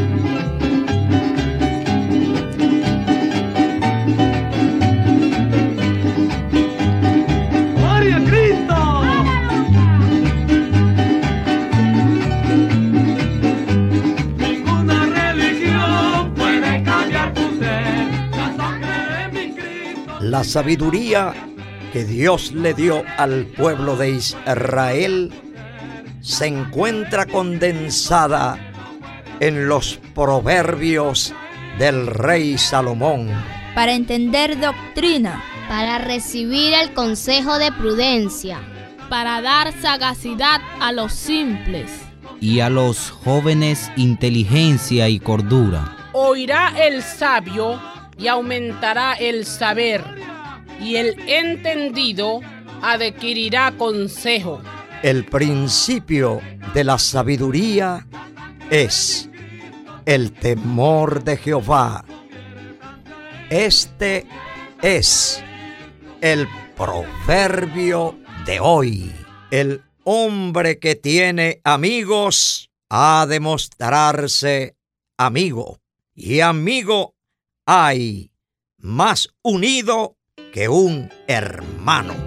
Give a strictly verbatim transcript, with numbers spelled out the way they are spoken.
La sabiduría que Dios le dio al pueblo de Israel se encuentra condensada en los proverbios del rey Salomón. Para entender doctrina, para recibir el consejo de prudencia, para dar sagacidad a los simples, y a los jóvenes inteligencia y cordura. Oirá el sabio y aumentará el saber, y el entendido adquirirá consejo. El principio de la sabiduría es el temor de Jehová. Este es el proverbio de hoy. El hombre que tiene amigos ha de mostrarse amigo, y amigo hay más unido que un hermano.